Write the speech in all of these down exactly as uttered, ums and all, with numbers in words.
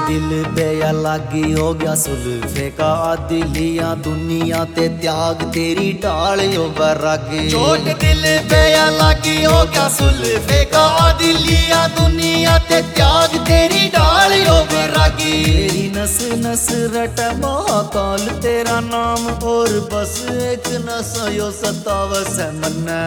दिल पे या लागी हो गया सुल्फे का आदि लिया दुनिया ते त्याग तेरी ढाल यो बरागी। चोट दिल पे या लागी हो गया सुल्फे का आदि लिया दुनिया ते त्याग तेरी ढाल यो बरागी। तेरी नस नस रट महाकाल तेरा नाम और बस एक नस यो सतावस मन्ना।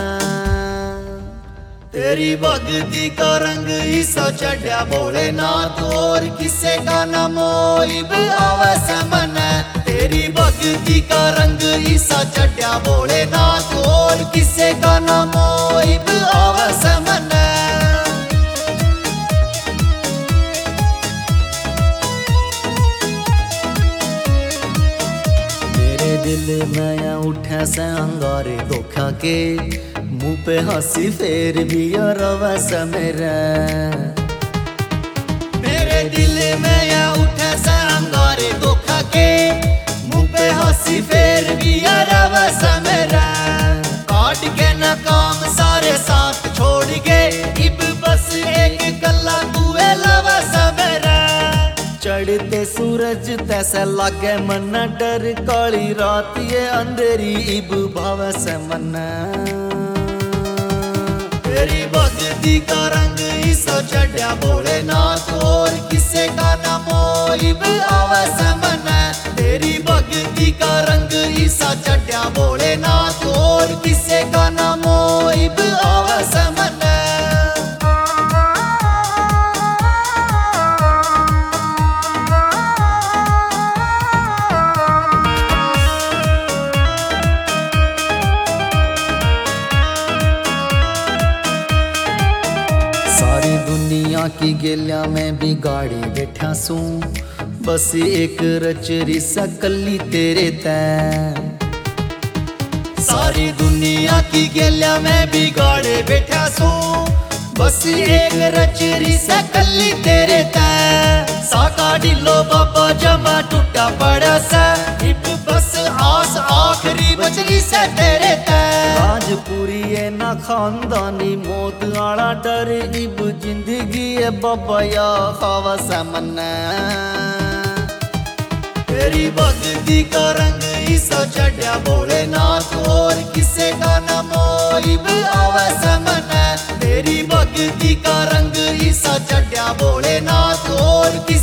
तेरी भक्ति का रंग ईसा चढ़िया भोलेनाथ और किसे का न मोहिब आवस मन। तेरी भक्ति का रंग ईसा चढ़िया भोलेनाथ और किसे का न मोहिब आवस मन। मेरे दिल में उठे से अंगारे धोखा के मुँह पे हंसी फेर भी रवस मेरा। मेरे दिल में या उठे से अंगारे धोखा के मुँह पे हंसी फेर भी रवस मेरा। काट के न काम सारे साथ छोड़ के इब बस एक गल्ला तूए लवस मेरा। चढ़ते सूरज तैसे लागे मन डर काली रात ये अंधेरी इब भावस मन। तेरी भक्ति का रंग ईसा चढ़िया भोलेनाथ और किसे का न मोहिब आवस मन। तेरी भक्ति का रंग ईसा चढ़िया भोलेनाथ और किसे का न मोहिब आवस मन। सारी दुनिया की गेलिया में बिगाड़ी बैठा सू बस एक रचरी सकली तेरे तैं। सारी दुनिया की गेलिया में बिगाड़े बैठा सू बस एक रचरी सकली तेरे तैं। साका ढिलो बाबा जमा टूटा पड़ा सा इब बस आस आखिरी बचली से तेरे तैं। राजपुरी है ना खानदानी मौत आला डर इब जिंदगी है बाबा या खावस मन। तेरी भक्ति का रंग ईसा चढ़िया भोलेनाथ और किसे का न मोहिब आवस मन। तेरी भक्ति का रंग ईसा चढ़िया भोलेनाथ और